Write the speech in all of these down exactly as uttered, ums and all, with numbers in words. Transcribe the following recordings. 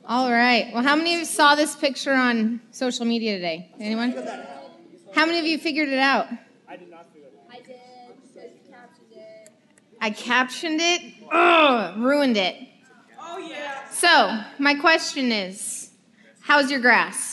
All right. Well, how many of you saw this picture on social media today? Anyone? How many of you figured it out? I did not figure it out. I did. I captioned it. I captioned it. Ugh, ruined it. Oh, yeah. So, my question is, how's your grass?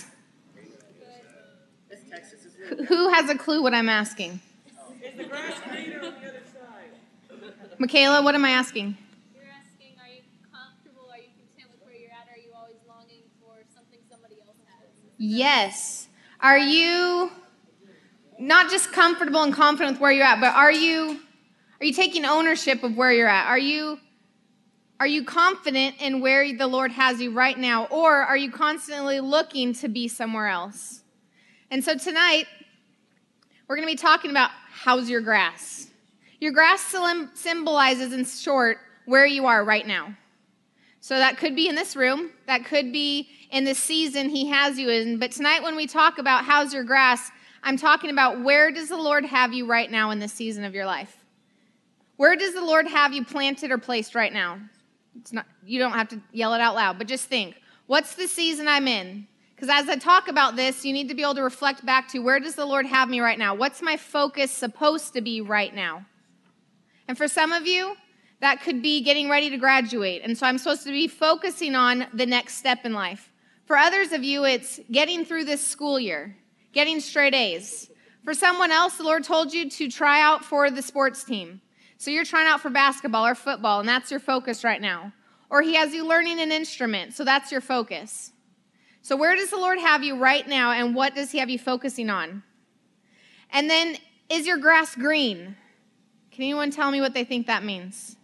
Wh- Who has a clue what I'm asking? Is the grass greener on the other side? Michaela, what am I asking? You're asking, are you comfortable? Are you content with where you're at? Are you always longing for something somebody else has? Yes. Are you not just comfortable and confident with where you're at, but are you are you taking ownership of where you're at? Are you are you confident in where the Lord has you right now, or are you constantly looking to be somewhere else? And so tonight, we're going to be talking about how's your grass. Your grass sym- symbolizes, in short, where you are right now. So that could be in this room. That could be in the season he has you in. But tonight when we talk about how's your grass, I'm talking about where does the Lord have you right now in this season of your life? Where does the Lord have you planted or placed right now? It's not, you don't have to yell it out loud, but just think, what's the season I'm in? Because as I talk about this, you need to be able to reflect back to where does the Lord have me right now? What's my focus supposed to be right now? And for some of you, that could be getting ready to graduate. And so I'm supposed to be focusing on the next step in life. For others of you, it's getting through this school year, getting straight A's. For someone else, the Lord told you to try out for the sports team. So you're trying out for basketball or football, and that's your focus right now. Or he has you learning an instrument, so that's your focus. So where does the Lord have you right now, and what does he have you focusing on? And then, is your grass green? Can anyone tell me what they think that means?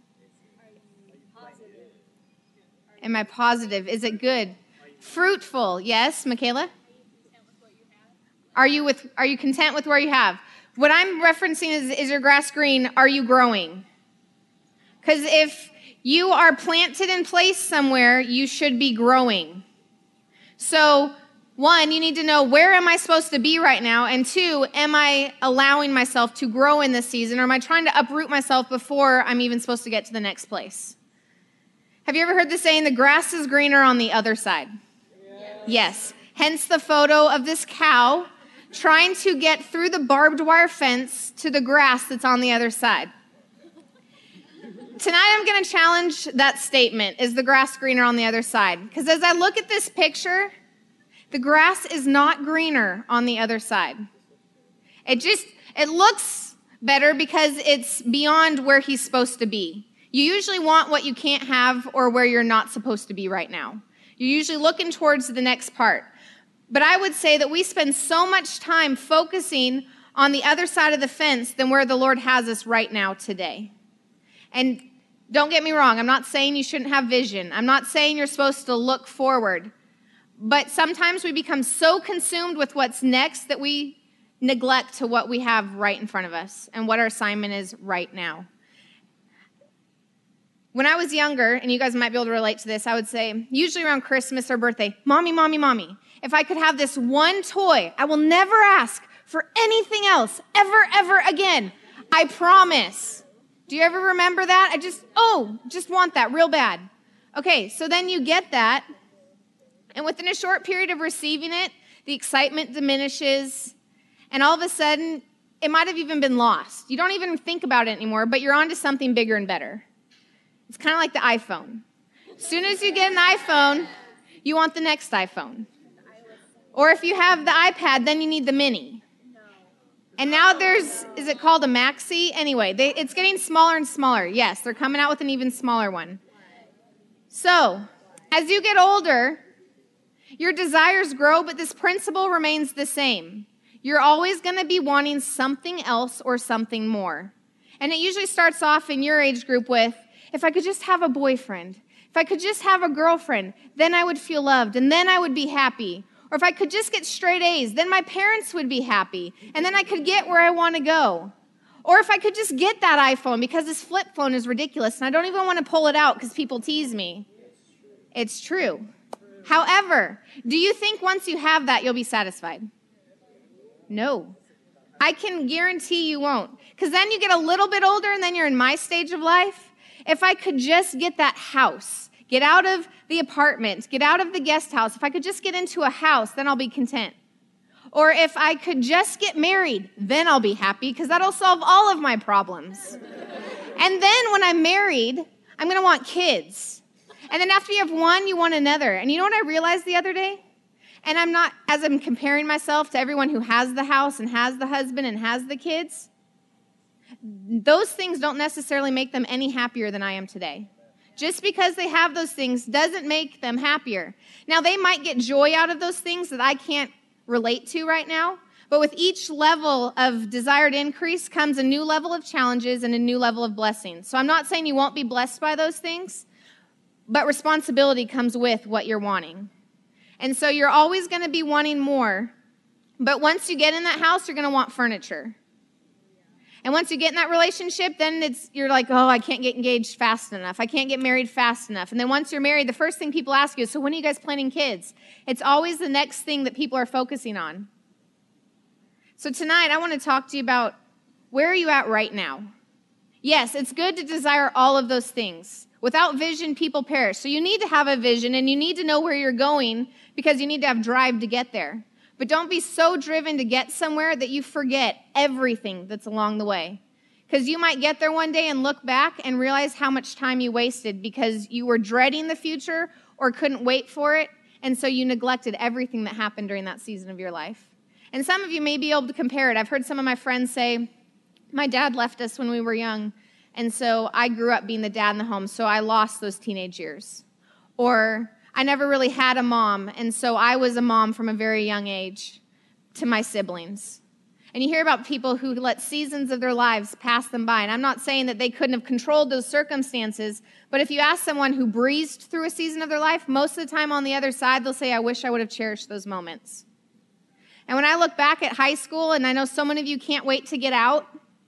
Am I positive? Is it good? Fruitful, yes, Michaela? Are you with? Are you content with where you have? What I'm referencing is, is your grass green? Are you growing? Because if you are planted in place somewhere, you should be growing. So, one, you need to know, where am I supposed to be right now? And two, am I allowing myself to grow in this season, or am I trying to uproot myself before I'm even supposed to get to the next place? Have you ever heard the saying, the grass is greener on the other side? Yes. Yes. Hence the photo of this cow trying to get through the barbed wire fence to the grass that's on the other side. Tonight I'm going to challenge that statement, is the grass greener on the other side? Because as I look at this picture, the grass is not greener on the other side. It just, it looks better because it's beyond where he's supposed to be. You usually want what you can't have or where you're not supposed to be right now. You're usually looking towards the next part. But I would say that we spend so much time focusing on the other side of the fence than where the Lord has us right now today. And don't get me wrong, I'm not saying you shouldn't have vision. I'm not saying you're supposed to look forward. But sometimes we become so consumed with what's next that we neglect to what we have right in front of us and what our assignment is right now. When I was younger, and you guys might be able to relate to this, I would say, usually around Christmas or birthday, Mommy, Mommy, Mommy, if I could have this one toy, I will never ask for anything else ever, ever again. I promise. Do you ever remember that? I just, oh, just want that real bad. Okay, so then you get that, and within a short period of receiving it, the excitement diminishes, and all of a sudden, it might have even been lost. You don't even think about it anymore, but you're on to something bigger and better. It's kind of like the iPhone. As soon as you get an iPhone, you want the next iPhone. Or if you have the iPad, then you need the mini. And now there's, is it called a Maxi? Anyway, they, it's getting smaller and smaller. Yes, they're coming out with an even smaller one. So, as you get older, your desires grow, but this principle remains the same. You're always going to be wanting something else or something more. And it usually starts off in your age group with, if I could just have a boyfriend, if I could just have a girlfriend, then I would feel loved, and then I would be happy. Or if I could just get straight A's, then my parents would be happy, and then I could get where I want to go. Or if I could just get that iPhone, because this flip phone is ridiculous, and I don't even want to pull it out because people tease me. It's true. However, do you think once you have that, you'll be satisfied? No. I can guarantee you won't. Because then you get a little bit older, and then you're in my stage of life. If I could just get that house, get out of the apartment, get out of the guest house. If I could just get into a house, then I'll be content. Or if I could just get married, then I'll be happy because that'll solve all of my problems. And then when I'm married, I'm going to want kids. And then after you have one, you want another. And you know what I realized the other day? And I'm not, as I'm comparing myself to everyone who has the house and has the husband and has the kids, those things don't necessarily make them any happier than I am today. Just because they have those things doesn't make them happier. Now, they might get joy out of those things that I can't relate to right now, but with each level of desired increase comes a new level of challenges and a new level of blessings. So I'm not saying you won't be blessed by those things, but responsibility comes with what you're wanting. And so you're always going to be wanting more, but once you get in that house, you're going to want furniture. And once you get in that relationship, then it's you're like, oh, I can't get engaged fast enough. I can't get married fast enough. And then once you're married, the first thing people ask you is, so when are you guys planning kids? It's always the next thing that people are focusing on. So tonight, I want to talk to you about where are you at right now? Yes, it's good to desire all of those things. Without vision, people perish. So you need to have a vision, and you need to know where you're going because you need to have drive to get there. But don't be so driven to get somewhere that you forget everything that's along the way. Because you might get there one day and look back and realize how much time you wasted because you were dreading the future or couldn't wait for it, and so you neglected everything that happened during that season of your life. And some of you may be able to compare it. I've heard some of my friends say, my dad left us when we were young, and so I grew up being the dad in the home, so I lost those teenage years. Or I never really had a mom, and so I was a mom from a very young age to my siblings. And you hear about people who let seasons of their lives pass them by. And I'm not saying that they couldn't have controlled those circumstances, but if you ask someone who breezed through a season of their life, most of the time on the other side, they'll say, I wish I would have cherished those moments. And when I look back at high school, and I know so many of you can't wait to get out,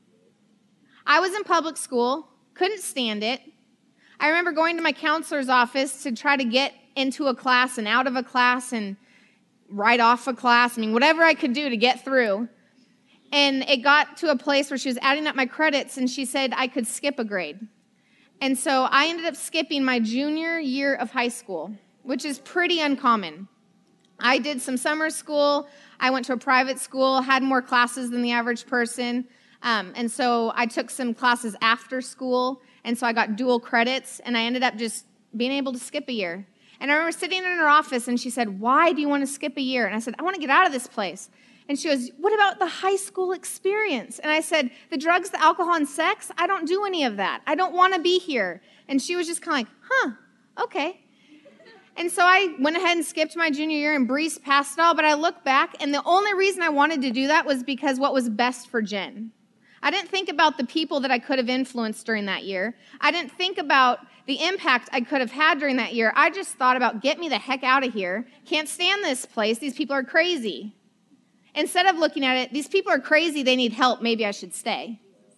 I was in public school, couldn't stand it. I remember going to my counselor's office to try to get into a class and out of a class and right off a class. I mean, whatever I could do to get through. And it got to a place where she was adding up my credits, and she said I could skip a grade. And so I ended up skipping my junior year of high school, which is pretty uncommon. I did some summer school. I went to a private school, had more classes than the average person. Um, and so I took some classes after school, and so I got dual credits, and I ended up just being able to skip a year. And I remember sitting in her office, and she said, why do you want to skip a year? And I said, I want to get out of this place. And she goes, what about the high school experience? And I said, the drugs, the alcohol, and sex, I don't do any of that. I don't want to be here. And she was just kind of like, huh, okay. And so I went ahead and skipped my junior year and breezed past it all. But I look back, and the only reason I wanted to do that was because what was best for Jen. I didn't think about the people that I could have influenced during that year. I didn't think about the impact I could have had during that year. I just thought about, get me the heck out of here. Can't stand this place. These people are crazy. Instead of looking at it, these people are crazy. They need help. Maybe I should stay.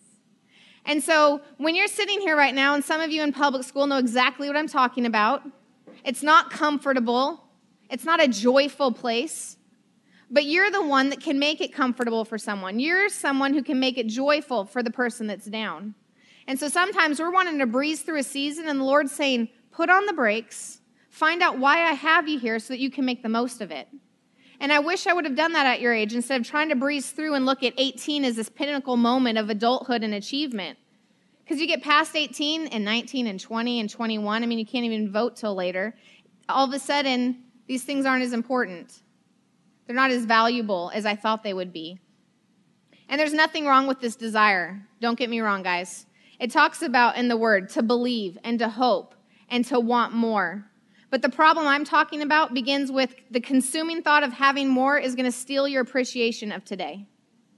And so when you're sitting here right now, and some of you in public school know exactly what I'm talking about, it's not comfortable. It's not a joyful place. But you're the one that can make it comfortable for someone. You're someone who can make it joyful for the person that's down. And so sometimes we're wanting to breeze through a season, and the Lord's saying, put on the brakes, find out why I have you here so that you can make the most of it. And I wish I would have done that at your age instead of trying to breeze through and look at eighteen as this pinnacle moment of adulthood and achievement. Because you get past eighteen and nineteen and twenty and twenty-one, I mean, you can't even vote till later. All of a sudden, these things aren't as important. They're not as valuable as I thought they would be. And there's nothing wrong with this desire. Don't get me wrong, guys. It talks about in the Word to believe and to hope and to want more. But the problem I'm talking about begins with the consuming thought of having more is going to steal your appreciation of today.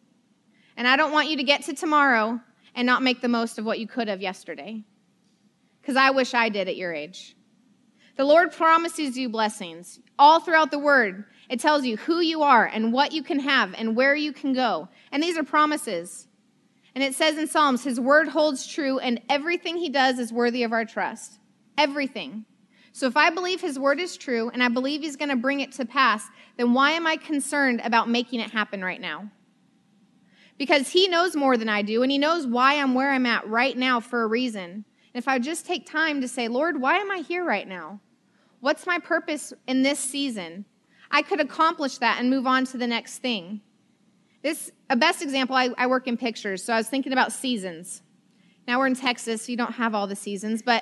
And I don't want you to get to tomorrow and not make the most of what you could have yesterday. Because I wish I did at your age. The Lord promises you blessings. All throughout the Word, it tells you who you are and what you can have and where you can go. And these are promises. And it says in Psalms, His Word holds true and everything He does is worthy of our trust. Everything. So if I believe His Word is true and I believe He's going to bring it to pass, then why am I concerned about making it happen right now? Because He knows more than I do, and He knows why I'm where I'm at right now for a reason. And if I would just take time to say, Lord, why am I here right now? What's my purpose in this season? I could accomplish that and move on to the next thing. This, a best example, I, I work in pictures, so I was thinking about seasons. Now we're in Texas, so you don't have all the seasons, but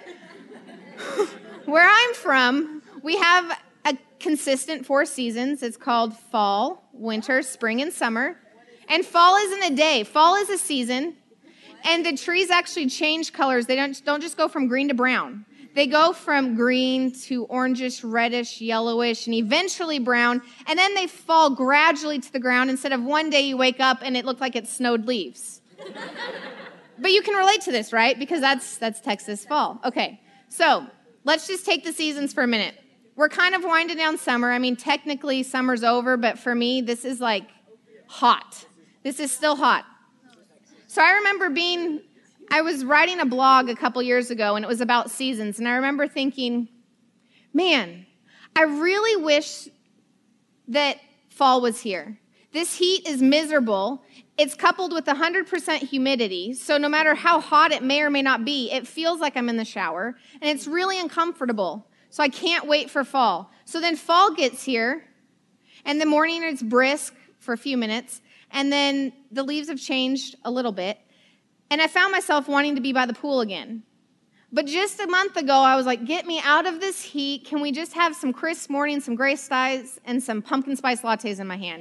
where I'm from, we have a consistent four seasons. It's called fall, winter, spring, and summer. And fall isn't a day. Fall is a season, and the trees actually change colors. They don't, don't just go from green to brown. They go from green to orangish, reddish, yellowish, and eventually brown, and then they fall gradually to the ground instead of one day you wake up and it looked like it snowed leaves. But you can relate to this, right? Because that's that's Texas fall. Okay, so let's just take the seasons for a minute. We're kind of winding down summer. I mean, technically summer's over, but for me, this is like hot. This is still hot. So I remember being... I was writing a blog a couple years ago, and it was about seasons, and I remember thinking, man, I really wish that fall was here. This heat is miserable. It's coupled with one hundred percent humidity, so no matter how hot it may or may not be, it feels like I'm in the shower, and it's really uncomfortable, so I can't wait for fall. So then fall gets here, and the morning it's brisk for a few minutes, and then the leaves have changed a little bit, and I found myself wanting to be by the pool again. But just a month ago, I was like, get me out of this heat. Can we just have some crisp morning, some gray skies, and some pumpkin spice lattes in my hand?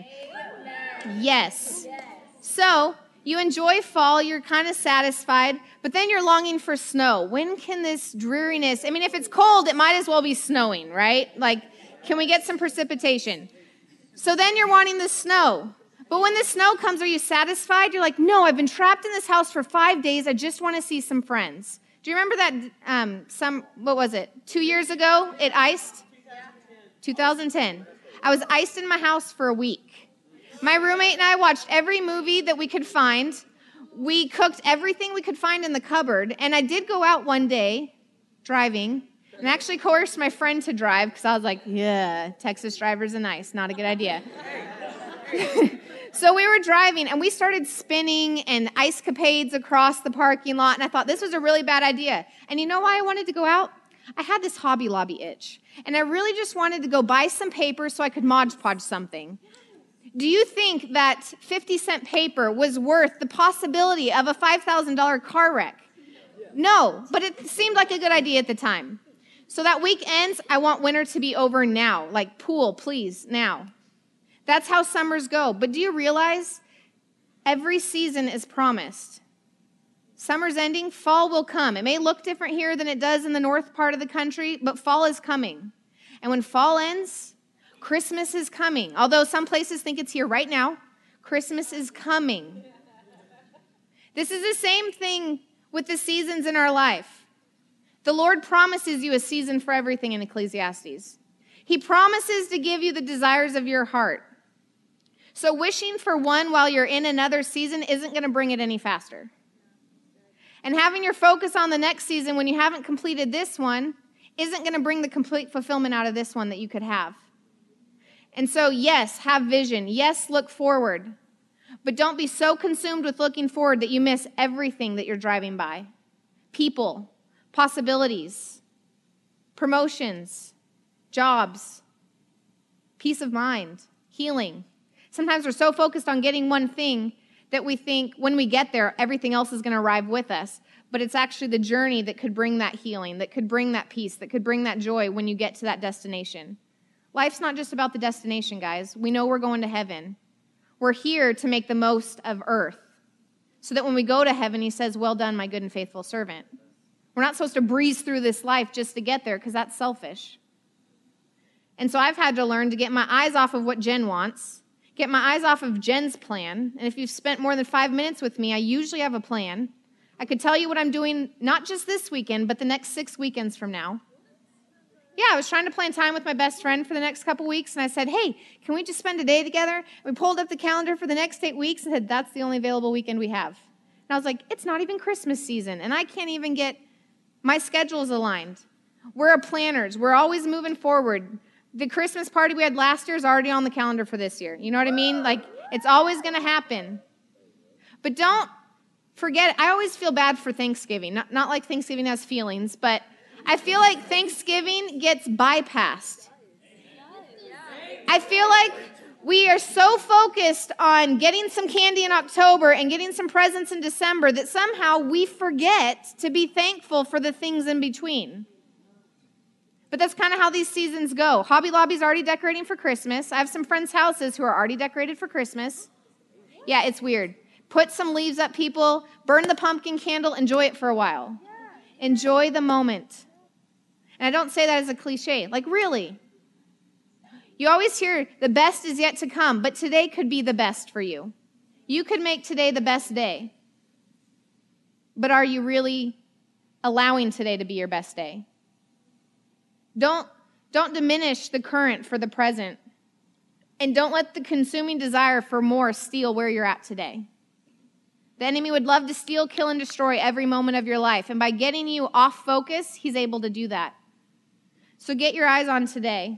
Yes. yes. So you enjoy fall. You're kind of satisfied. But then you're longing for snow. When can this dreariness... I mean, if it's cold, it might as well be snowing, right? Like, can we get some precipitation? So then you're wanting the snow. But when the snow comes, are you satisfied? You're like, no, I've been trapped in this house for five days. I just want to see some friends. Do you remember that, um, some, what was it, two years ago it iced? two thousand ten. I was iced in my house for a week. My roommate and I watched every movie that we could find. We cooked everything we could find in the cupboard. And I did go out one day driving and actually coerced my friend to drive because I was like, yeah, Texas drivers and ice, not a good idea. So we were driving, and we started spinning and ice capades across the parking lot, and I thought this was a really bad idea. And you know why I wanted to go out? I had this Hobby Lobby itch, and I really just wanted to go buy some paper so I could Mod Podge something. Do you think that fifty cent paper was worth the possibility of a five thousand dollars car wreck? No, but it seemed like a good idea at the time. So that week ends, I want winter to be over now. Like, pool, please, now. That's how summers go. But do you realize every season is promised? Summer's ending, fall will come. It may look different here than it does in the north part of the country, but fall is coming. And when fall ends, Christmas is coming. Although some places think it's here right now, Christmas is coming. This is the same thing with the seasons in our life. The Lord promises you a season for everything in Ecclesiastes. He promises to give you the desires of your heart. So wishing for one while you're in another season isn't going to bring it any faster. And having your focus on the next season when you haven't completed this one isn't going to bring the complete fulfillment out of this one that you could have. And so, yes, have vision. Yes, look forward. But don't be so consumed with looking forward that you miss everything that you're driving by. People, possibilities, promotions, jobs, peace of mind, healing. Sometimes we're so focused on getting one thing that we think when we get there, everything else is going to arrive with us. But it's actually the journey that could bring that healing, that could bring that peace, that could bring that joy when you get to that destination. Life's not just about the destination, guys. We know we're going to heaven. We're here to make the most of earth so that when we go to heaven, he says, well done, my good and faithful servant. We're not supposed to breeze through this life just to get there because that's selfish. And so I've had to learn to get my eyes off of what Jen wants, get my eyes off of Jen's plan. And if you've spent more than five minutes with me, I usually have a plan. I could tell you what I'm doing, not just this weekend, but the next six weekends from now. Yeah, I was trying to plan time with my best friend for the next couple weeks, and I said, hey, can we just spend a day together? We pulled up the calendar for the next eight weeks and said, that's the only available weekend we have. And I was like, it's not even Christmas season, and I can't even get my schedules aligned. We're planners. We're always moving forward. The Christmas party we had last year is already on the calendar for this year. You know what I mean? Like, it's always going to happen. But don't forget it. I always feel bad for Thanksgiving. Not, not like Thanksgiving has feelings, but I feel like Thanksgiving gets bypassed. I feel like we are so focused on getting some candy in October and getting some presents in December that somehow we forget to be thankful for the things in between. But that's kind of how these seasons go. Hobby Lobby's already decorating for Christmas. I have some friends' houses who are already decorated for Christmas. Yeah, it's weird. Put some leaves up, people. Burn the pumpkin candle. Enjoy it for a while. Enjoy the moment. And I don't say that as a cliche. Like, really. You always hear the best is yet to come, but today could be the best for you. You could make today the best day. But are you really allowing today to be your best day? Don't, don't diminish the current for the present. And don't let the consuming desire for more steal where you're at today. The enemy would love to steal, kill, and destroy every moment of your life. And by getting you off focus, he's able to do that. So get your eyes on today.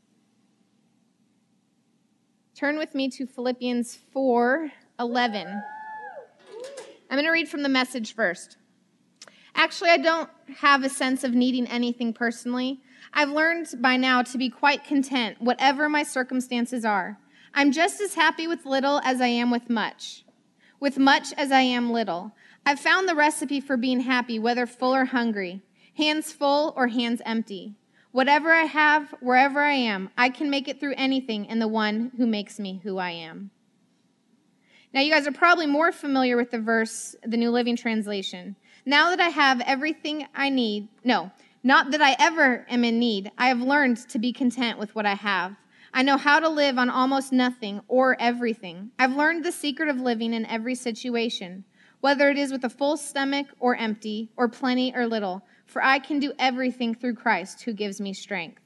Turn with me to Philippians four eleven. I'm going to read from the Message first. Actually, I don't have a sense of needing anything personally. I've learned by now to be quite content, whatever my circumstances are. I'm just as happy with little as I am with much, with much as I am little. I've found the recipe for being happy, whether full or hungry, hands full or hands empty. Whatever I have, wherever I am, I can make it through anything in the one who makes me who I am. Now, you guys are probably more familiar with the verse, the New Living Translation. Now that I have everything I need, no, not that I ever am in need, I have learned to be content with what I have. I know how to live on almost nothing or everything. I've learned the secret of living in every situation, whether it is with a full stomach or empty, or plenty or little, for I can do everything through Christ who gives me strength.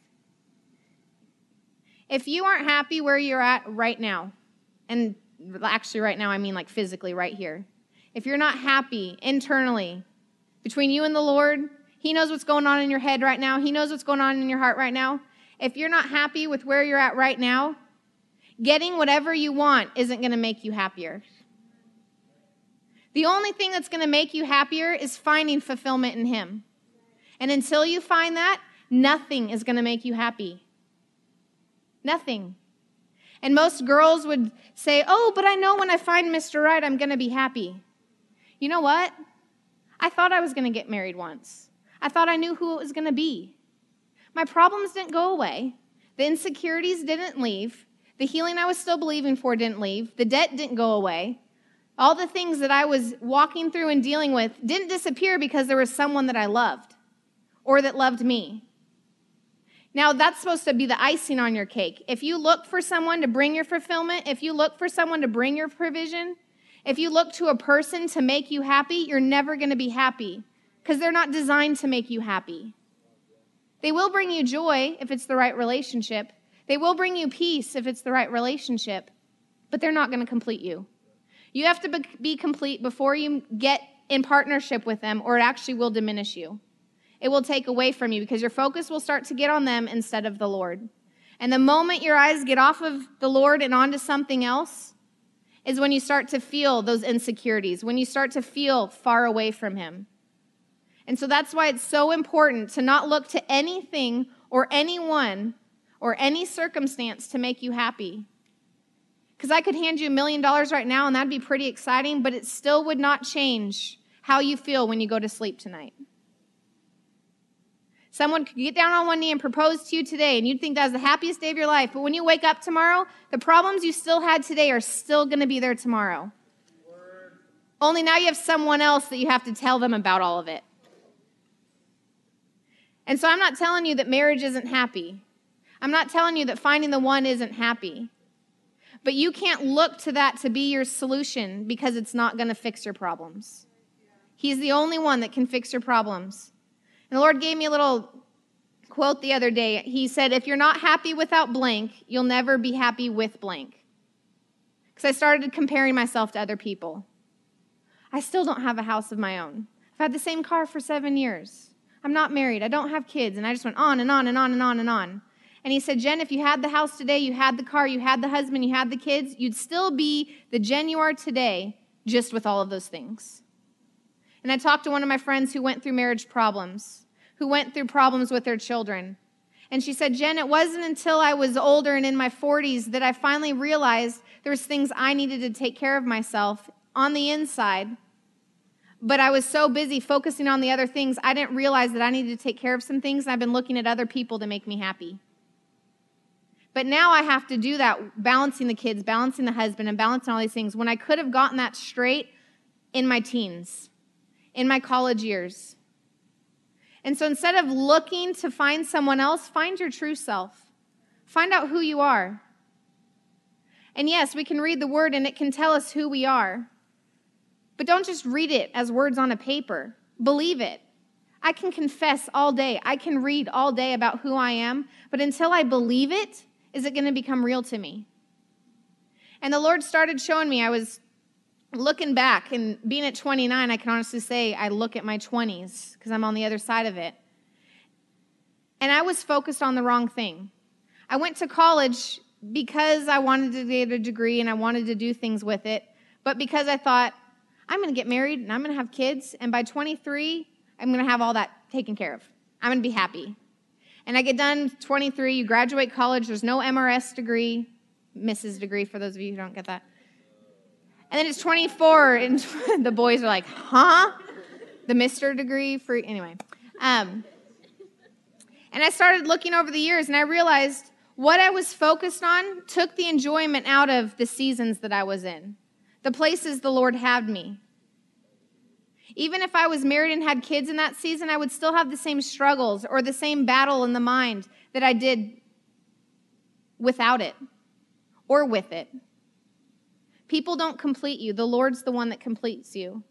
If you aren't happy where you're at right now, and actually right now I mean like physically right here, if you're not happy internally between you and the Lord, he knows what's going on in your head right now. He knows what's going on in your heart right now. If you're not happy with where you're at right now, getting whatever you want isn't going to make you happier. The only thing that's going to make you happier is finding fulfillment in him. And until you find that, nothing is going to make you happy. Nothing. And most girls would say, oh, but I know when I find Mister Right, I'm going to be happy. You know what? I thought I was going to get married once. I thought I knew who it was going to be. My problems didn't go away. The insecurities didn't leave. The healing I was still believing for didn't leave. The debt didn't go away. All the things that I was walking through and dealing with didn't disappear because there was someone that I loved or that loved me. Now, that's supposed to be the icing on your cake. If you look for someone to bring your fulfillment, if you look for someone to bring your provision, if you look to a person to make you happy, you're never going to be happy because they're not designed to make you happy. They will bring you joy if it's the right relationship. They will bring you peace if it's the right relationship, but they're not going to complete you. You have to be complete before you get in partnership with them, or it actually will diminish you. It will take away from you because your focus will start to get on them instead of the Lord. And the moment your eyes get off of the Lord and onto something else is when you start to feel those insecurities, when you start to feel far away from him. And so that's why it's so important to not look to anything or anyone or any circumstance to make you happy. Because I could hand you a million dollars right now and that'd be pretty exciting, but it still would not change how you feel when you go to sleep tonight. Someone could get down on one knee and propose to you today, and you'd think that was the happiest day of your life. But when you wake up tomorrow, the problems you still had today are still going to be there tomorrow. Word. Only now you have someone else that you have to tell them about all of it. And so I'm not telling you that marriage isn't happy. I'm not telling you that finding the one isn't happy. But you can't look to that to be your solution because it's not going to fix your problems. He's the only one that can fix your problems. And the Lord gave me a little quote the other day. He said, if you're not happy without blank, you'll never be happy with blank. Because I started comparing myself to other people. I still don't have a house of my own. I've had the same car for seven years. I'm not married. I don't have kids. And I just went on and on and on and on and on. And he said, Jen, if you had the house today, you had the car, you had the husband, you had the kids, you'd still be the Jen you are today, just with all of those things. And I talked to one of my friends who went through marriage problems, who went through problems with their children. And she said, Jen, it wasn't until I was older and in my forties that I finally realized there was things I needed to take care of myself on the inside. But I was so busy focusing on the other things, I didn't realize that I needed to take care of some things, and I've been looking at other people to make me happy. But now I have to do that, balancing the kids, balancing the husband, and balancing all these things, when I could have gotten that straight in my teens, in my college years. And so instead of looking to find someone else, find your true self. Find out who you are. And yes, we can read the word and it can tell us who we are. But don't just read it as words on a paper. Believe it. I can confess all day. I can read all day about who I am. But until I believe it, is it going to become real to me? And the Lord started showing me, I was looking back, and being at twenty-nine, I can honestly say I look at my twenties because I'm on the other side of it. And I was focused on the wrong thing. I went to college because I wanted to get a degree and I wanted to do things with it, but because I thought, I'm going to get married and I'm going to have kids, and by twenty-three, I'm going to have all that taken care of. I'm going to be happy. And I get done twenty-three, you graduate college, there's no M R S degree, Missus degree for those of you who don't get that. And then it's twenty-four, and the boys are like, huh? The Mister degree for, anyway. Um, and I started looking over the years, and I realized what I was focused on took the enjoyment out of the seasons that I was in, the places the Lord had me. Even if I was married and had kids in that season, I would still have the same struggles or the same battle in the mind that I did without it or with it. People don't complete you. The Lord's the one that completes you.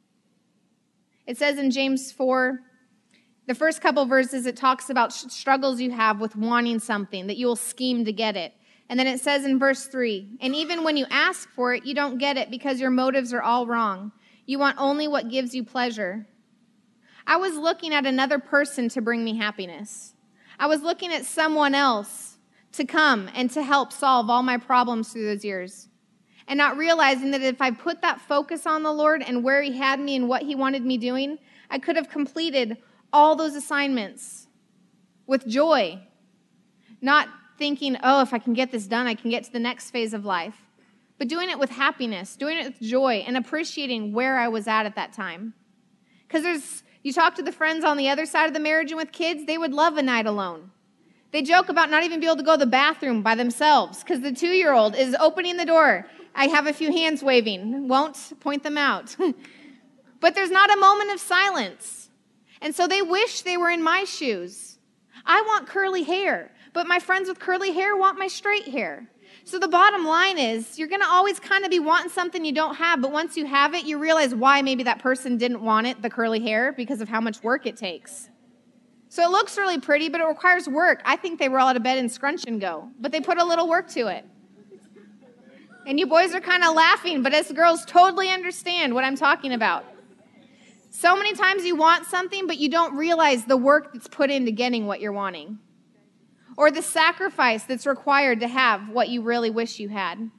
It says in James four, the first couple verses, it talks about struggles you have with wanting something, that you will scheme to get it. And then it says in verse three, and even when you ask for it, you don't get it because your motives are all wrong. You want only what gives you pleasure. I was looking at another person to bring me happiness. I was looking at someone else to come and to help solve all my problems through those years. And not realizing that if I put that focus on the Lord and where He had me and what He wanted me doing, I could have completed all those assignments with joy. Not thinking, oh, if I can get this done, I can get to the next phase of life. But doing it with happiness, doing it with joy, and appreciating where I was at at that time. Because there's, you talk to the friends on the other side of the marriage and with kids, they would love a night alone. They joke about not even being able to go to the bathroom by themselves because the two-year-old is opening the door. I have a few hands waving. Won't point them out. But there's not a moment of silence. And so they wish they were in my shoes. I want curly hair, but my friends with curly hair want my straight hair. So the bottom line is you're going to always kind of be wanting something you don't have, but once you have it, you realize why maybe that person didn't want it, the curly hair, because of how much work it takes. So it looks really pretty, but it requires work. I think they roll out of bed and scrunch and go, but they put a little work to it. And you boys are kind of laughing, but us girls totally understand what I'm talking about. So many times you want something, but you don't realize the work that's put into getting what you're wanting. Or the sacrifice that's required to have what you really wish you had.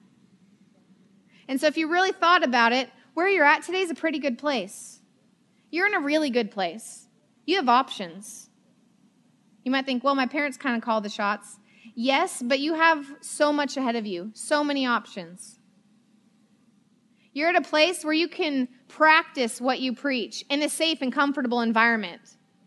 And so if you really thought about it, where you're at today is a pretty good place. You're in a really good place. You have options. You might think, well, my parents kind of call the shots. Yes, but you have so much ahead of you, so many options. You're at a place where you can practice what you preach in a safe and comfortable environment.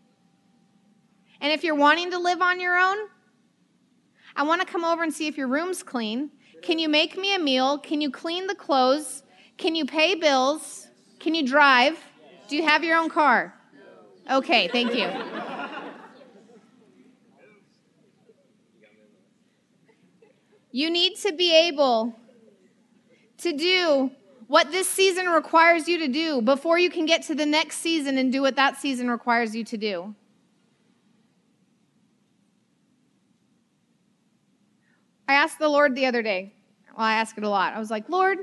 And if you're wanting to live on your own, I want to come over and see if your room's clean. Can you make me a meal? Can you clean the clothes? Can you pay bills? Can you drive? Do you have your own car? Okay, thank you. You need to be able to do what this season requires you to do before you can get to the next season and do what that season requires you to do. I asked the Lord the other day, well, I ask it a lot. I was like, Lord,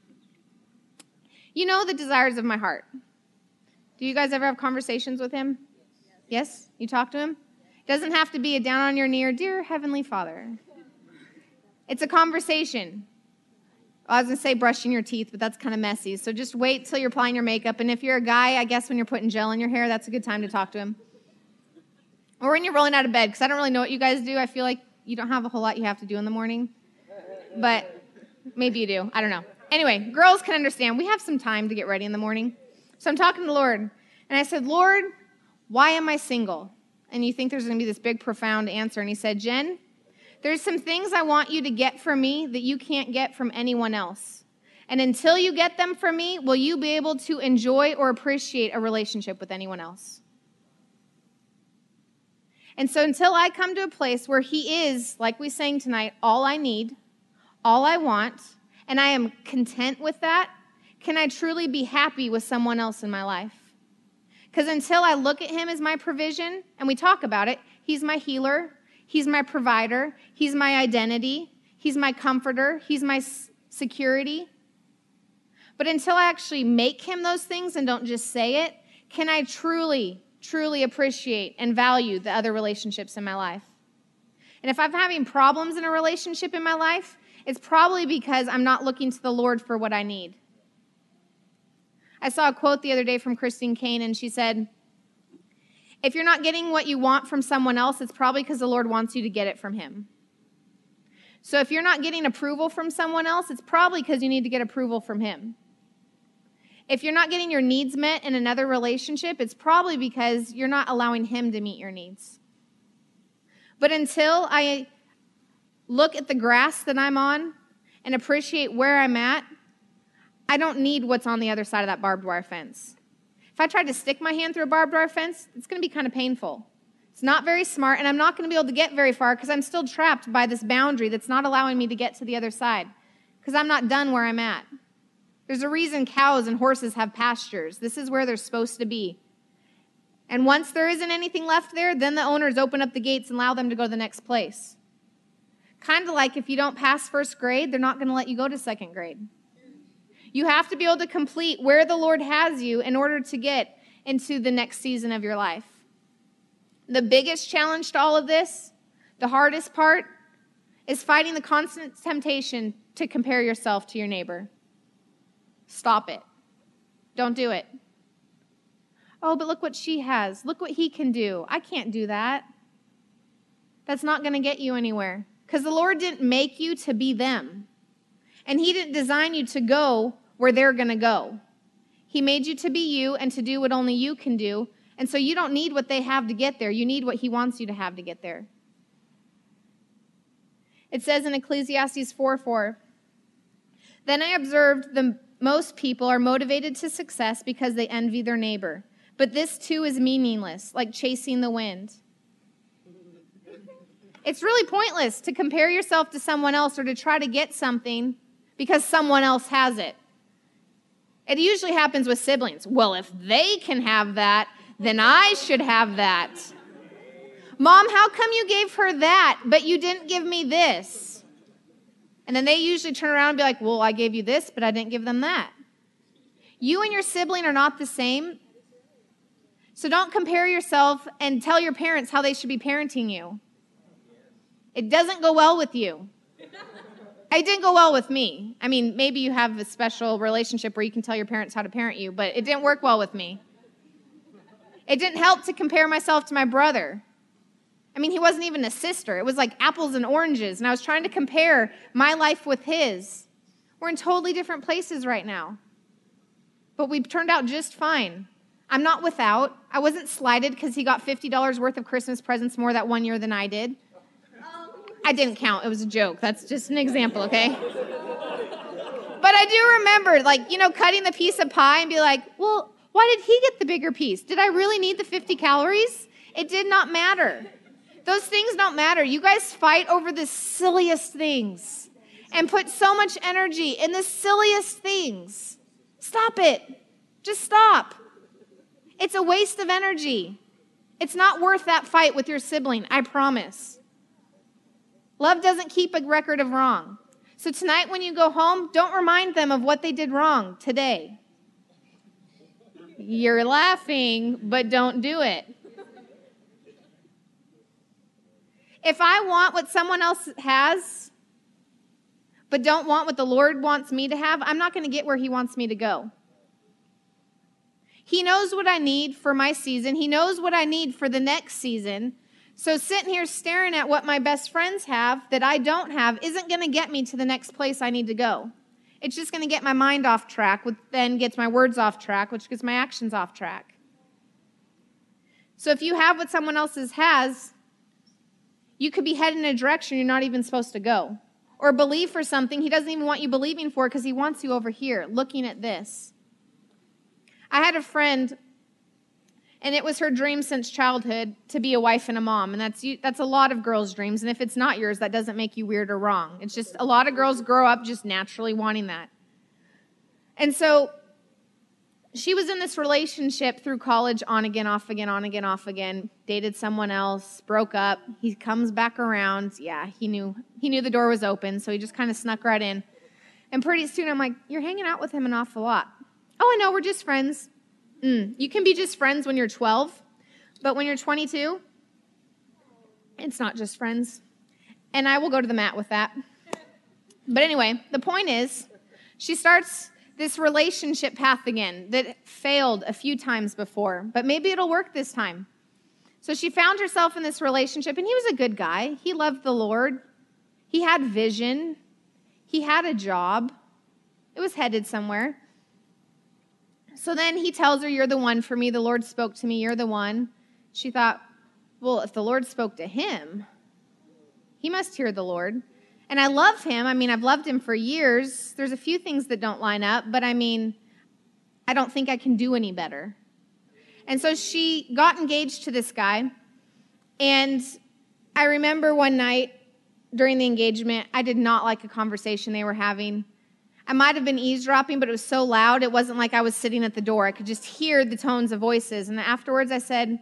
you know the desires of my heart. Do you guys ever have conversations with Him? Yes? You talk to Him? It doesn't have to be a down on your knee or, dear Heavenly Father. It's a conversation. I was going to say brushing your teeth, but that's kind of messy. So just wait till you're applying your makeup. And if you're a guy, I guess when you're putting gel in your hair, that's a good time to talk to him. Or when you're rolling out of bed, because I don't really know what you guys do. I feel like you don't have a whole lot you have to do in the morning. But maybe you do. I don't know. Anyway, girls can understand. We have some time to get ready in the morning. So I'm talking to the Lord. And I said, Lord, why am I single? And you think there's going to be this big, profound answer. And he said, Jen, there's some things I want you to get from me that you can't get from anyone else. And until you get them from me, will you be able to enjoy or appreciate a relationship with anyone else? And so until I come to a place where he is, like we sang tonight, all I need, all I want, and I am content with that, can I truly be happy with someone else in my life? Because until I look at him as my provision, and we talk about it, he's my healer, he's my provider, he's my identity, he's my comforter, he's my s- security. But until I actually make him those things and don't just say it, can I truly, truly appreciate and value the other relationships in my life? And if I'm having problems in a relationship in my life, it's probably because I'm not looking to the Lord for what I need. I saw a quote the other day from Christine Kane, and she said, if you're not getting what you want from someone else, it's probably because the Lord wants you to get it from him. So if you're not getting approval from someone else, it's probably because you need to get approval from him. If you're not getting your needs met in another relationship, it's probably because you're not allowing him to meet your needs. But until I look at the grass that I'm on and appreciate where I'm at, I don't need what's on the other side of that barbed wire fence. If I tried to stick my hand through a barbed wire fence, it's going to be kind of painful. It's not very smart, and I'm not going to be able to get very far because I'm still trapped by this boundary that's not allowing me to get to the other side because I'm not done where I'm at. There's a reason cows and horses have pastures. This is where they're supposed to be. And once there isn't anything left there, then the owners open up the gates and allow them to go to the next place. Kind of like if you don't pass first grade, they're not going to let you go to second grade. You have to be able to complete where the Lord has you in order to get into the next season of your life. The biggest challenge to all of this, the hardest part, is fighting the constant temptation to compare yourself to your neighbor. Stop it. Don't do it. Oh, but look what she has. Look what he can do. I can't do that. That's not going to get you anywhere because the Lord didn't make you to be them. And he didn't design you to go where they're going to go. He made you to be you and to do what only you can do. And so you don't need what they have to get there. You need what he wants you to have to get there. It says in Ecclesiastes four four, then I observed the most people are motivated to success because they envy their neighbor. But this too is meaningless, like chasing the wind. It's really pointless to compare yourself to someone else or to try to get something because someone else has it. It usually happens with siblings. Well, if they can have that, then I should have that. Mom, how come you gave her that, but you didn't give me this? And then they usually turn around and be like, well, I gave you this, but I didn't give them that. You and your sibling are not the same. So don't compare yourself and tell your parents how they should be parenting you. It doesn't go well with you. It didn't go well with me. I mean, maybe you have a special relationship where you can tell your parents how to parent you, but it didn't work well with me. It didn't help to compare myself to my brother. I mean, he wasn't even a sister. It was like apples and oranges, and I was trying to compare my life with his. We're in totally different places right now. But we turned out just fine. I'm not without. I wasn't slighted because he got fifty dollars worth of Christmas presents more that one year than I did. I didn't count. It was a joke. That's just an example, okay? But I do remember, like, you know, cutting the piece of pie and be like, well, why did he get the bigger piece? Did I really need the fifty calories? It did not matter. Those things don't matter. You guys fight over the silliest things and put so much energy in the silliest things. Stop it. Just stop. It's a waste of energy. It's not worth that fight with your sibling, I promise. Love doesn't keep a record of wrong. So tonight when you go home, don't remind them of what they did wrong today. You're laughing, but don't do it. If I want what someone else has, but don't want what the Lord wants me to have, I'm not going to get where he wants me to go. He knows what I need for my season. He knows what I need for the next season. So sitting here staring at what my best friends have that I don't have isn't going to get me to the next place I need to go. It's just going to get my mind off track, which then gets my words off track, which gets my actions off track. So if you have what someone else's has, you could be headed in a direction you're not even supposed to go. Or believe for something he doesn't even want you believing for because he wants you over here, looking at this. I had a friend, and it was her dream since childhood to be a wife and a mom. And that's that's a lot of girls' dreams. And if it's not yours, that doesn't make you weird or wrong. It's just a lot of girls grow up just naturally wanting that. And so she was in this relationship through college, on again, off again, on again, off again, dated someone else, broke up. He comes back around. Yeah, he knew he knew the door was open, so he just kind of snuck right in. And pretty soon I'm like, you're hanging out with him an awful lot. Oh, I know, we're just friends. Mm, you can be just friends when you're twelve, but when you're twenty-two, it's not just friends. And I will go to the mat with that. But anyway, the point is, she starts this relationship path again that failed a few times before, but maybe it'll work this time. So she found herself in this relationship, and he was a good guy. He loved the Lord. He had vision. He had a job. It was headed somewhere. So then he tells her, you're the one for me. The Lord spoke to me. You're the one. She thought, well, if the Lord spoke to him, he must hear the Lord. And I love him. I mean, I've loved him for years. There's a few things that don't line up, but I mean, I don't think I can do any better. And so she got engaged to this guy. And I remember one night during the engagement, I did not like a conversation they were having. I might have been eavesdropping, but it was so loud, it wasn't like I was sitting at the door. I could just hear the tones of voices. And afterwards I said,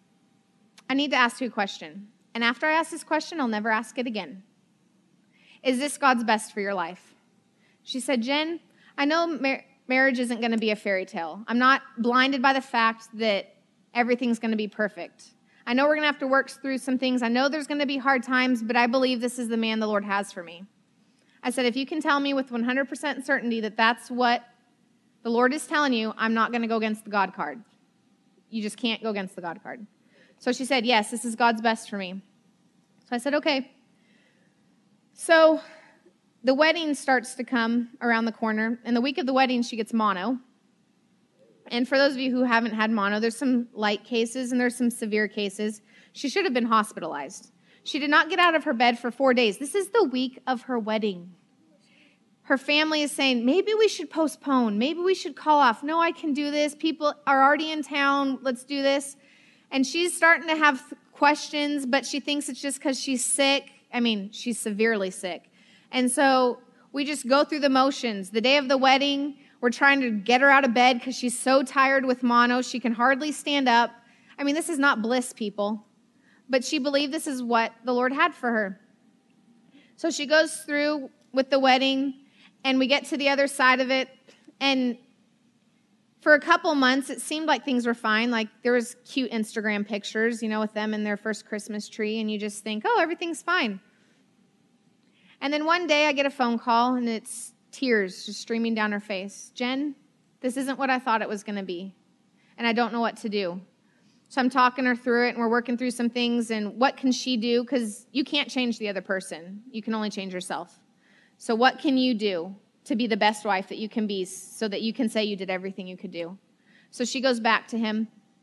I need to ask you a question. And after I ask this question, I'll never ask it again. Is this God's best for your life? She said, Jen, I know mar- marriage isn't going to be a fairy tale. I'm not blinded by the fact that everything's going to be perfect. I know we're going to have to work through some things. I know there's going to be hard times, but I believe this is the man the Lord has for me. I said, if you can tell me with one hundred percent certainty that that's what the Lord is telling you, I'm not going to go against the God card. You just can't go against the God card. So she said, yes, this is God's best for me. So I said, okay. So the wedding starts to come around the corner. And the week of the wedding, she gets mono. And for those of you who haven't had mono, there's some light cases and there's some severe cases. She should have been hospitalized. She did not get out of her bed for four days. This is the week of her wedding. Her family is saying, maybe we should postpone. Maybe we should call off. No, I can do this. People are already in town. Let's do this. And she's starting to have questions, but she thinks it's just because she's sick. I mean, she's severely sick. And so we just go through the motions. The day of the wedding, we're trying to get her out of bed because she's so tired with mono. She can hardly stand up. I mean, this is not bliss, people. But she believed this is what the Lord had for her. So she goes through with the wedding, and we get to the other side of it. And for a couple months, it seemed like things were fine. Like there was cute Instagram pictures, you know, with them in their first Christmas tree. And you just think, oh, everything's fine. And then one day I get a phone call, and it's tears just streaming down her face. Jen, this isn't what I thought it was going to be. And I don't know what to do. So I'm talking her through it, and we're working through some things, and what can she do? Because you can't change the other person. You can only change yourself. So what can you do to be the best wife that you can be so that you can say you did everything you could do? So she goes back to him.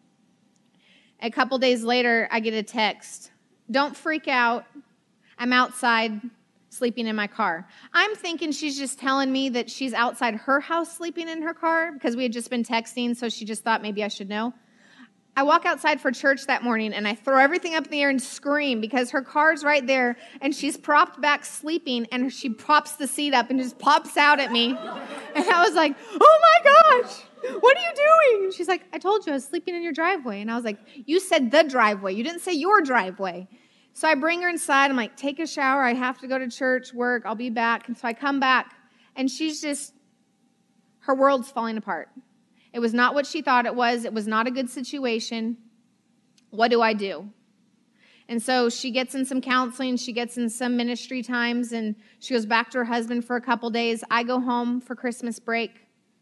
A couple days later, I get a text. Don't freak out. I'm outside sleeping in my car. I'm thinking she's just telling me that she's outside her house sleeping in her car because we had just been texting, so she just thought maybe I should know. I walk outside for church that morning, and I throw everything up in the air and scream because her car's right there, and she's propped back sleeping, and she props the seat up and just pops out at me. And I was like, oh my gosh, what are you doing? And she's like, I told you I was sleeping in your driveway. And I was like, you said the driveway. You didn't say your driveway. So I bring her inside. I'm like, take a shower. I have to go to church, work. I'll be back. And so I come back, and she's just, her world's falling apart. It was not what she thought it was. It was not a good situation. What do I do? And so she gets in some counseling, she gets in some ministry times, and she goes back to her husband for a couple days. I go home for Christmas break,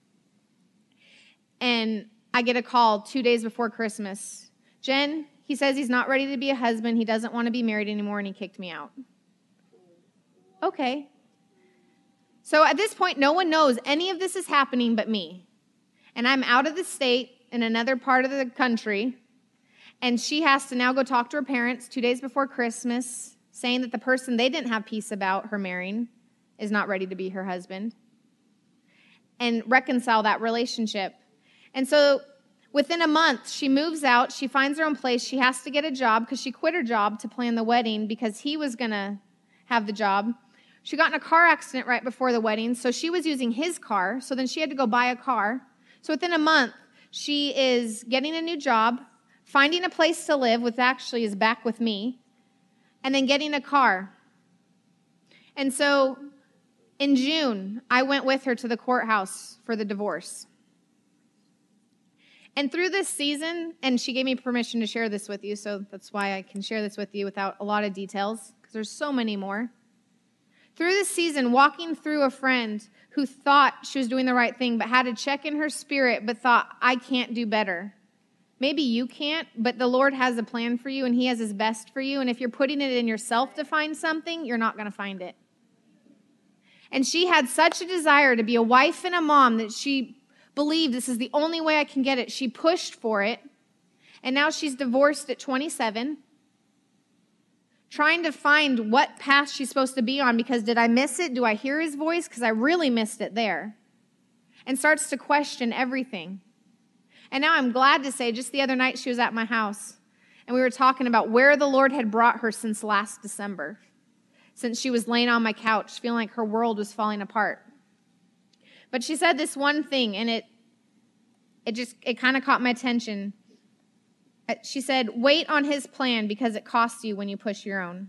and I get a call two days before Christmas. Jen, he says he's not ready to be a husband, he doesn't want to be married anymore, and he kicked me out. Okay. So at this point, no one knows any of this is happening but me. And I'm out of the state in another part of the country, and she has to now go talk to her parents two days before Christmas, saying that the person they didn't have peace about her marrying is not ready to be her husband, and reconcile that relationship. And so within a month, she moves out. She finds her own place. She has to get a job because she quit her job to plan the wedding because he was going to have the job. She got in a car accident right before the wedding, so she was using his car. So then she had to go buy a car. So within a month, she is getting a new job, finding a place to live, which actually is back with me, and then getting a car. And so in June, I went with her to the courthouse for the divorce. And through this season, and she gave me permission to share this with you, so that's why I can share this with you without a lot of details, because there's so many more. Through this season, walking through a friend who thought she was doing the right thing, but had a check in her spirit, but thought, I can't do better. Maybe you can't, but the Lord has a plan for you, and he has his best for you. And if you're putting it in yourself to find something, you're not going to find it. And she had such a desire to be a wife and a mom that she believed this is the only way I can get it. She pushed for it. And now she's divorced at twenty-seven, trying to find what path she's supposed to be on, because did I miss it? Do I hear his voice? Because I really missed it there. And starts to question everything. And now I'm glad to say, just the other night she was at my house, and we were talking about where the Lord had brought her since last December, since she was laying on my couch feeling like her world was falling apart. But she said this one thing, and it it just, it kind of caught my attention. She said, wait on his plan because it costs you when you push your own.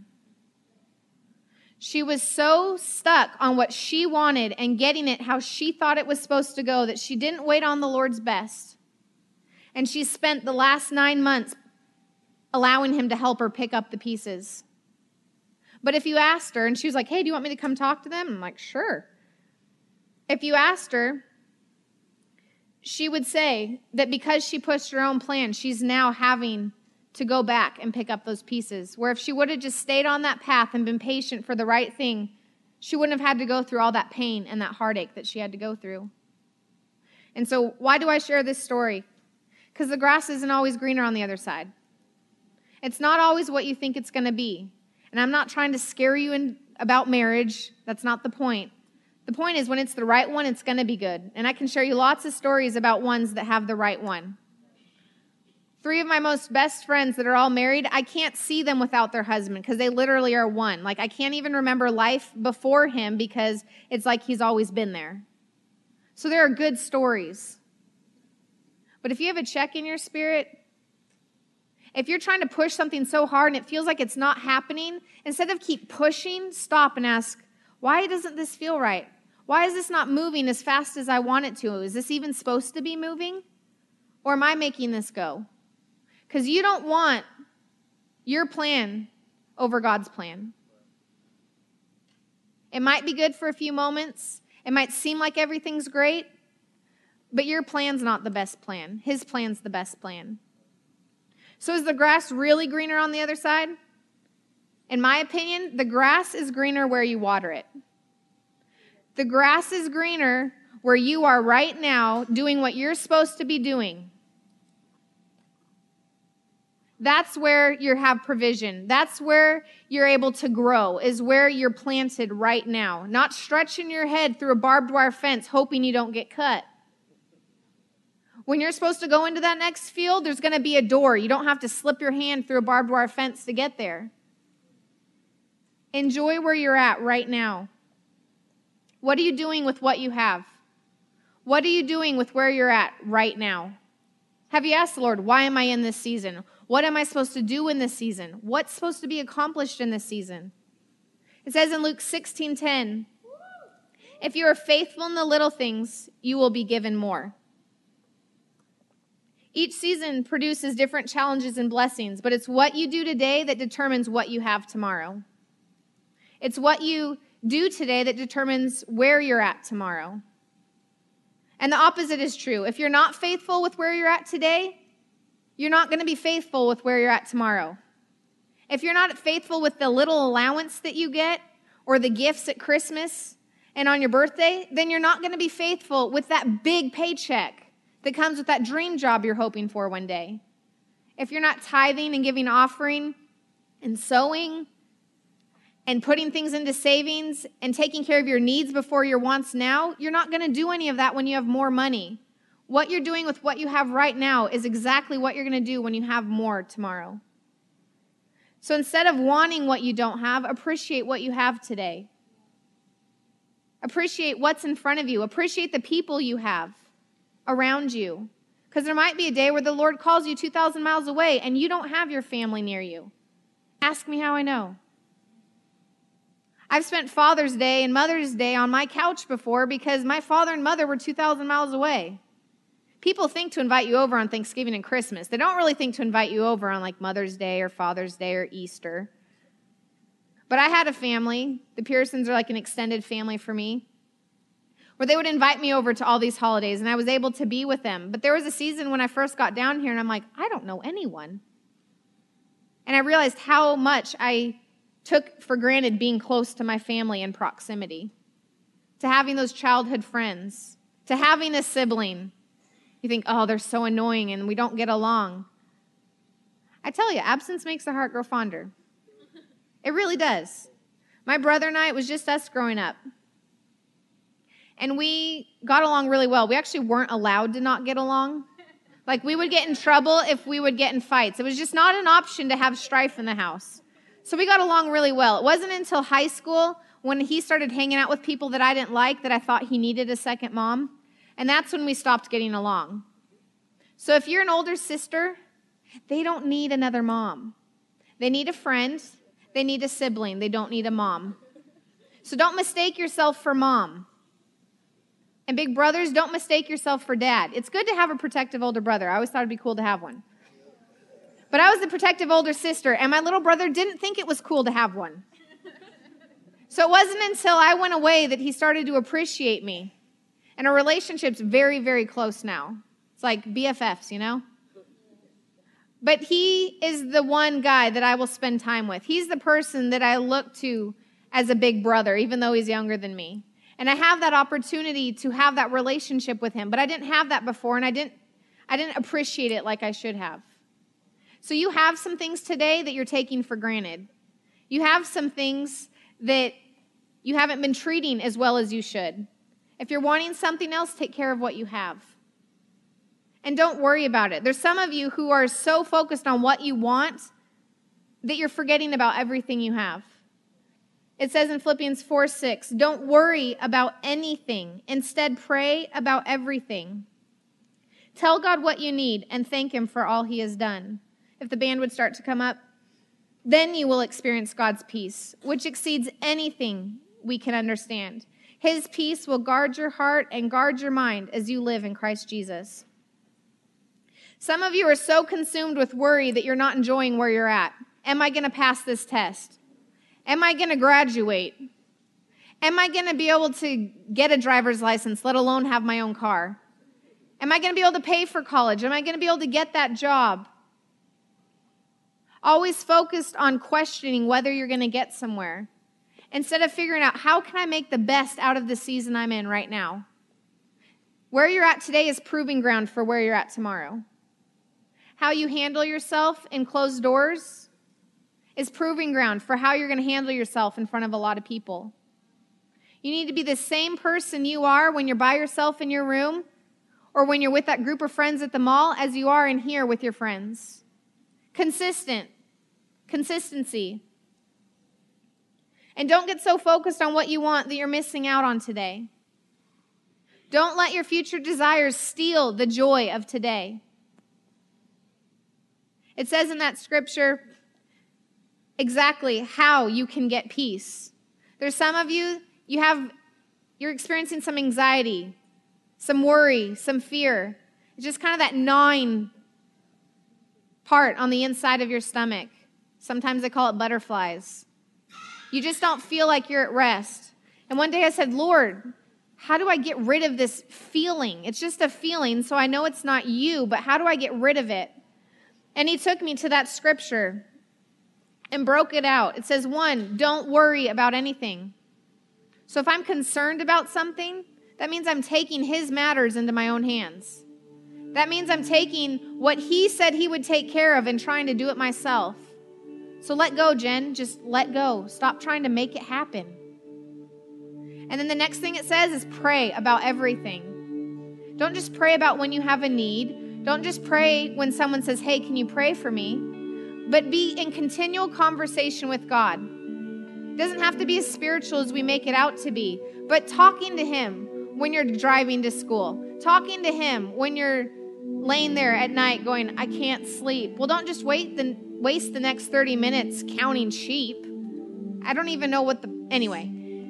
She was so stuck on what she wanted and getting it how she thought it was supposed to go that she didn't wait on the Lord's best. And she spent the last nine months allowing him to help her pick up the pieces. But if you asked her, and she was like, hey, do you want me to come talk to them? I'm like, sure. If you asked her, she would say that because she pushed her own plan, she's now having to go back and pick up those pieces. Where if she would have just stayed on that path and been patient for the right thing, she wouldn't have had to go through all that pain and that heartache that she had to go through. And so why do I share this story? Because the grass isn't always greener on the other side. It's not always what you think it's going to be. And I'm not trying to scare you in, about marriage. That's not the point. The point is when it's the right one, it's going to be good. And I can share you lots of stories about ones that have the right one. Three of my most best friends that are all married, I can't see them without their husband because they literally are one. Like I can't even remember life before him because it's like he's always been there. So there are good stories. But if you have a check in your spirit, if you're trying to push something so hard and it feels like it's not happening, instead of keep pushing, stop and ask, why doesn't this feel right? Why is this not moving as fast as I want it to? Is this even supposed to be moving? Or am I making this go? Because you don't want your plan over God's plan. It might be good for a few moments. It might seem like everything's great, but your plan's not the best plan. His plan's the best plan. So is the grass really greener on the other side? In my opinion, the grass is greener where you water it. The grass is greener where you are right now doing what you're supposed to be doing. That's where you have provision. That's where you're able to grow, is where you're planted right now. Not stretching your head through a barbed wire fence hoping you don't get cut. When you're supposed to go into that next field, there's going to be a door. You don't have to slip your hand through a barbed wire fence to get there. Enjoy where you're at right now. What are you doing with what you have? What are you doing with where you're at right now? Have you asked the Lord, why am I in this season? What am I supposed to do in this season? What's supposed to be accomplished in this season? It says in Luke sixteen ten, if you are faithful in the little things, you will be given more. Each season produces different challenges and blessings, but it's what you do today that determines what you have tomorrow. It's what you do today that determines where you're at tomorrow. And the opposite is true. If you're not faithful with where you're at today, you're not going to be faithful with where you're at tomorrow. If you're not faithful with the little allowance that you get or the gifts at Christmas and on your birthday, then you're not going to be faithful with that big paycheck that comes with that dream job you're hoping for one day. If you're not tithing and giving offering and sowing and putting things into savings and taking care of your needs before your wants now, you're not going to do any of that when you have more money. What you're doing with what you have right now is exactly what you're going to do when you have more tomorrow. So instead of wanting what you don't have, appreciate what you have today. Appreciate what's in front of you. Appreciate the people you have around you. Because there might be a day where the Lord calls you two thousand miles away and you don't have your family near you. Ask me how I know. I've spent Father's Day and Mother's Day on my couch before because my father and mother were two thousand miles away. People think to invite you over on Thanksgiving and Christmas. They don't really think to invite you over on like Mother's Day or Father's Day or Easter. But I had a family. The Pearsons are like an extended family for me, where they would invite me over to all these holidays, and I was able to be with them. But there was a season when I first got down here, and I'm like, I don't know anyone. And I realized how much I took for granted being close to my family in proximity, to having those childhood friends, to having a sibling. You think, oh, they're so annoying and we don't get along. I tell you, absence makes the heart grow fonder. It really does. My brother and I, it was just us growing up. And we got along really well. We actually weren't allowed to not get along. Like, we would get in trouble if we would get in fights. It was just not an option to have strife in the house. So we got along really well. It wasn't until high school when he started hanging out with people that I didn't like that I thought he needed a second mom. And that's when we stopped getting along. So if you're an older sister, they don't need another mom. They need a friend. They need a sibling. They don't need a mom. So don't mistake yourself for mom. And big brothers, don't mistake yourself for dad. It's good to have a protective older brother. I always thought it'd be cool to have one. But I was the protective older sister, and my little brother didn't think it was cool to have one. So it wasn't until I went away that he started to appreciate me. And our relationship's very, very close now. It's like B F Fs, you know? But he is the one guy that I will spend time with. He's the person that I look to as a big brother, even though he's younger than me. And I have that opportunity to have that relationship with him. But I didn't have that before, and I didn't, I didn't appreciate it like I should have. So you have some things today that you're taking for granted. You have some things that you haven't been treating as well as you should. If you're wanting something else, take care of what you have. And don't worry about it. There's some of you who are so focused on what you want that you're forgetting about everything you have. It says in Philippians four six, don't worry about anything. Instead, pray about everything. Tell God what you need and thank him for all he has done. If the band would start to come up, then you will experience God's peace, which exceeds anything we can understand. His peace will guard your heart and guard your mind as you live in Christ Jesus. Some of you are so consumed with worry that you're not enjoying where you're at. Am I going to pass this test? Am I going to graduate? Am I going to be able to get a driver's license, let alone have my own car? Am I going to be able to pay for college? Am I going to be able to get that job? Always focused on questioning whether you're going to get somewhere, instead of figuring out, how can I make the best out of the season I'm in right now? Where you're at today is proving ground for where you're at tomorrow. How you handle yourself in closed doors is proving ground for how you're going to handle yourself in front of a lot of people. You need to be the same person you are when you're by yourself in your room or when you're with that group of friends at the mall as you are in here with your friends. Consistent. Consistency. And don't get so focused on what you want that you're missing out on today. Don't let your future desires steal the joy of today. It says in that scripture exactly how you can get peace. There's some of you, you have, you're experiencing some anxiety, some worry, some fear. It's just kind of that gnawing part on the inside of your stomach. Sometimes they call it butterflies. You just don't feel like you're at rest. And one day I said, Lord, how do I get rid of this feeling? It's just a feeling, so I know it's not you, but how do I get rid of it? And he took me to that scripture and broke it out. It says, one, don't worry about anything. So if I'm concerned about something, that means I'm taking his matters into my own hands. That means I'm taking what he said he would take care of and trying to do it myself. So let go, Jen. Just let go. Stop trying to make it happen. And then the next thing it says is pray about everything. Don't just pray about when you have a need. Don't just pray when someone says, hey, can you pray for me? But be in continual conversation with God. It doesn't have to be as spiritual as we make it out to be, but talking to him when you're driving to school, talking to him when you're laying there at night going, I can't sleep. Well, don't just wait the, waste the next thirty minutes counting sheep. I don't even know what the, anyway.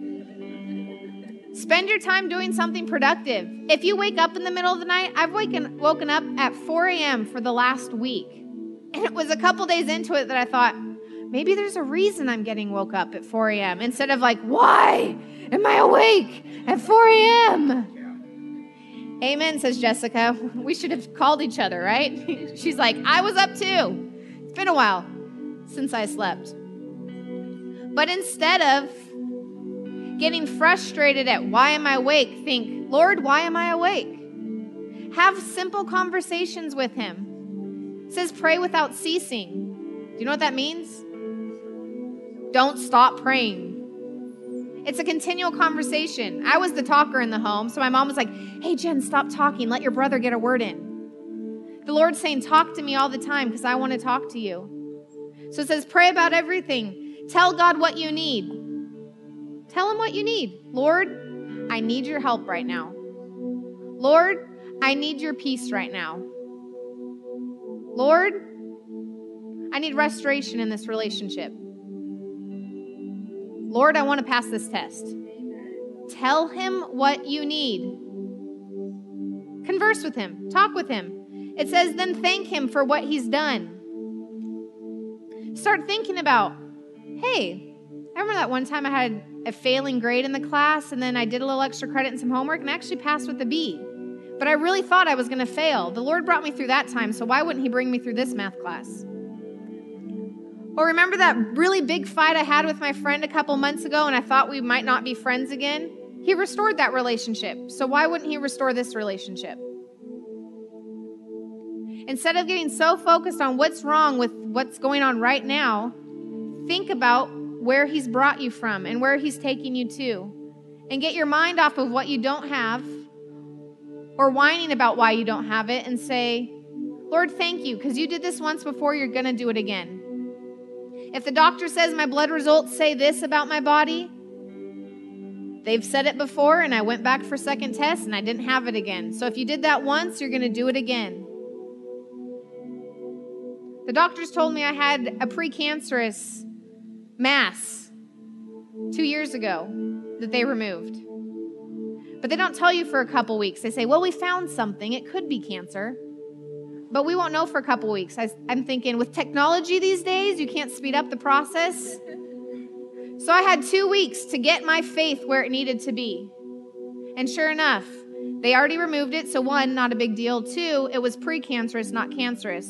Spend your time doing something productive. If you wake up in the middle of the night, I've waken, woken up at four a.m. for the last week. And it was a couple days into it that I thought, maybe there's a reason I'm getting woke up at four a.m. instead of like, why am I awake at four a.m.? Amen, says Jessica. We should have called each other, right? She's like, I was up too. It's been a while since I slept. But instead of getting frustrated at why am I awake, think, Lord, why am I awake? Have simple conversations with him. It says pray without ceasing. Do you know what that means? Don't stop praying. It's a continual conversation. I was the talker in the home, so my mom was like, hey, Jen, stop talking. Let your brother get a word in. The Lord's saying, talk to me all the time because I want to talk to you. So it says, pray about everything. Tell God what you need. Tell him what you need. Lord, I need your help right now. Lord, I need your peace right now. Lord, I need restoration in this relationship. Lord, I want to pass this test. Tell him what you need. Converse with him. Talk with him. It says, then thank him for what he's done. Start thinking about, hey, I remember that one time I had a failing grade in the class, and then I did a little extra credit and some homework, and I actually passed with a B. But I really thought I was going to fail. The Lord brought me through that time, so why wouldn't he bring me through this math class? Or remember that really big fight I had with my friend a couple months ago and I thought we might not be friends again? He restored that relationship. So why wouldn't he restore this relationship? Instead of getting so focused on what's wrong with what's going on right now, think about where he's brought you from and where he's taking you to. And get your mind off of what you don't have or whining about why you don't have it and say, Lord, thank you, because you did this once before, you're going to do it again. If the doctor says my blood results say this about my body, they've said it before and I went back for second test and I didn't have it again. So if you did that once, you're going to do it again. The doctors told me I had a precancerous mass two years ago that they removed. But they don't tell you for a couple weeks. They say, well, we found something. It could be cancer. But we won't know for a couple weeks. I, I'm thinking with technology these days, you can't speed up the process. So I had two weeks to get my faith where it needed to be. And sure enough, they already removed it. So one, not a big deal. Two, it was precancerous, not cancerous.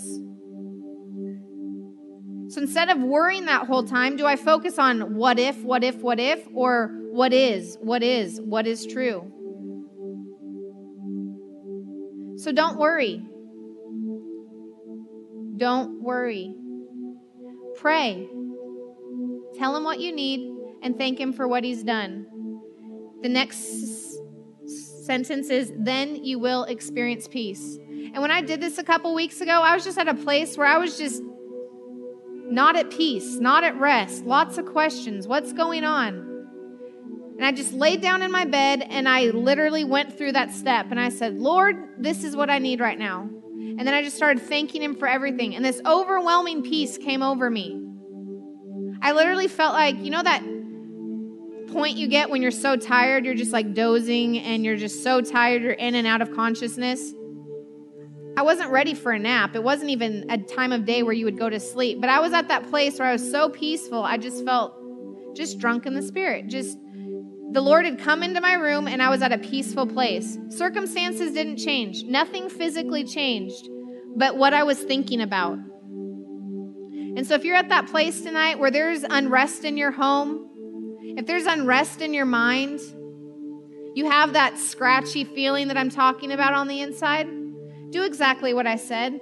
So instead of worrying that whole time, do I focus on what if, what if, what if, or what is, what is, what is true? So don't worry. Don't worry. Pray. Tell him what you need and thank him for what he's done. The next s- sentence is, then you will experience peace. And when I did this a couple weeks ago, I was just at a place where I was just not at peace, not at rest, lots of questions. What's going on? And I just laid down in my bed and I literally went through that step and I said, Lord, this is what I need right now. And then I just started thanking him for everything. And this overwhelming peace came over me. I literally felt like, you know that point you get when you're so tired, you're just like dozing and you're just so tired, you're in and out of consciousness? I wasn't ready for a nap. It wasn't even a time of day where you would go to sleep. But I was at that place where I was so peaceful. I just felt just drunk in the spirit. Just the Lord had come into my room and I was at a peaceful place. Circumstances didn't change. Nothing physically changed, but what I was thinking about. And so if you're at that place tonight where there's unrest in your home, if there's unrest in your mind, you have that scratchy feeling that I'm talking about on the inside, do exactly what I said.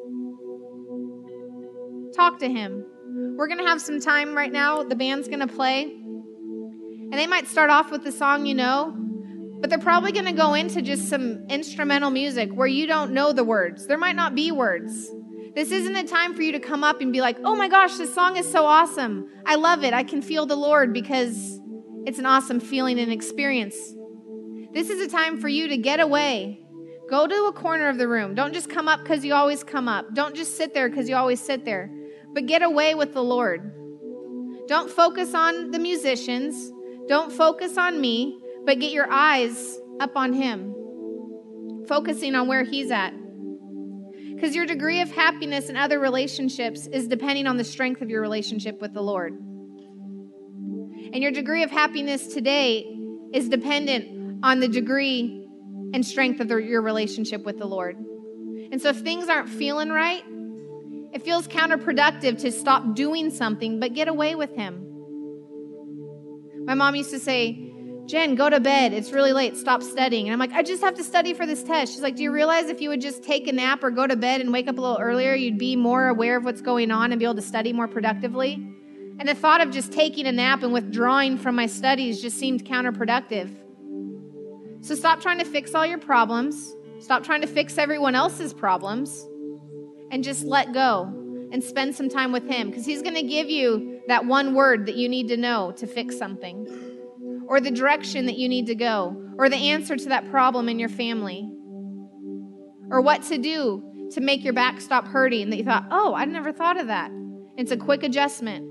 Talk to him. We're going to have some time right now. The band's going to play. And they might start off with the song you know, but they're probably going to go into just some instrumental music where you don't know the words. There might not be words. This isn't a time for you to come up and be like, oh my gosh, this song is so awesome. I love it. I can feel the Lord, because it's an awesome feeling and experience. This is a time for you to get away. Go to a corner of the room. Don't just come up because you always come up. Don't just sit there because you always sit there. But get away with the Lord. Don't focus on the musicians. Don't focus on me, but get your eyes up on him, focusing on where he's at. Because your degree of happiness in other relationships is depending on the strength of your relationship with the Lord. And your degree of happiness today is dependent on the degree and strength of the, your relationship with the Lord. And so if things aren't feeling right, it feels counterproductive to stop doing something, but get away with him. My mom used to say, Jen, go to bed. It's really late. Stop studying. And I'm like, I just have to study for this test. She's like, do you realize if you would just take a nap or go to bed and wake up a little earlier, you'd be more aware of what's going on and be able to study more productively? And the thought of just taking a nap and withdrawing from my studies just seemed counterproductive. So stop trying to fix all your problems. Stop trying to fix everyone else's problems. And just let go and spend some time with him, because he's going to give you that one word that you need to know to fix something, or the direction that you need to go, or the answer to that problem in your family, or what to do to make your back stop hurting that you thought, oh, I never thought of that. It's a quick adjustment.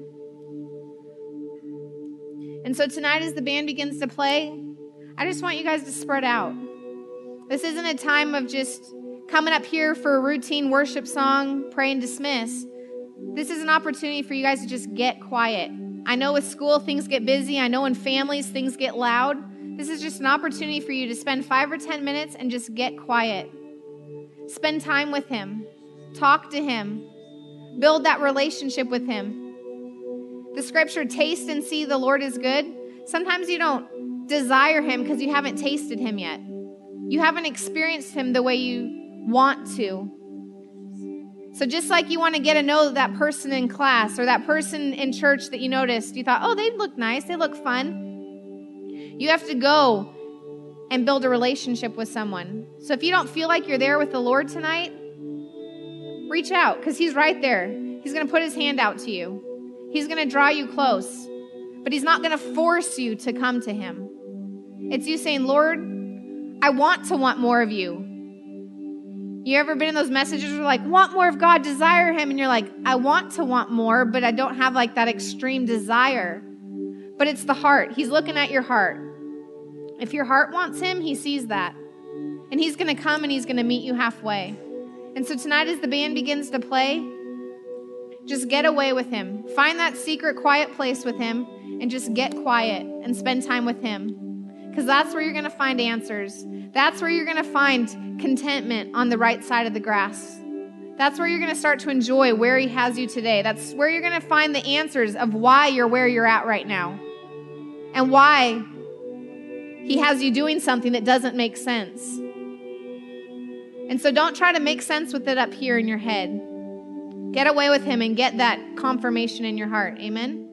And so tonight, as the band begins to play, I just want you guys to spread out. This isn't a time of just coming up here for a routine worship song, pray and dismiss. This is an opportunity for you guys to just get quiet. I know with school, things get busy. I know in families, things get loud. This is just an opportunity for you to spend five or ten minutes and just get quiet. Spend time with him. Talk to him. Build that relationship with him. The scripture, taste and see the Lord is good. Sometimes you don't desire him because you haven't tasted him yet. You haven't experienced him the way you want to. So just like you want to get to know that person in class or that person in church that you noticed, you thought, oh, they look nice, they look fun. You have to go and build a relationship with someone. So if you don't feel like you're there with the Lord tonight, reach out, because he's right there. He's going to put his hand out to you. He's going to draw you close, but he's not going to force you to come to him. It's you saying, Lord, I want to want more of you. You ever been in those messages where you're like, want more of God, desire him, and you're like, I want to want more, but I don't have like that extreme desire. But it's the heart. He's looking at your heart. If your heart wants him, he sees that. And he's going to come and he's going to meet you halfway. And so tonight, as the band begins to play, just get away with him. Find that secret, quiet place with him and just get quiet and spend time with him. Because that's where you're going to find answers. That's where you're going to find contentment on the right side of the grass. That's where you're going to start to enjoy where he has you today. That's where you're going to find the answers of why you're where you're at right now. And why he has you doing something that doesn't make sense. And so don't try to make sense with it up here in your head. Get away with him and get that confirmation in your heart. Amen?